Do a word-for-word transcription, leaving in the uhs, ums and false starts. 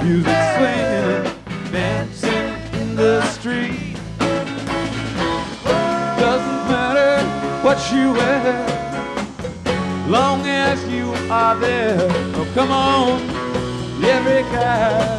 Music swinging, dancing in the street. Doesn't matter what you wear, long as you are there. Oh, come on, every guy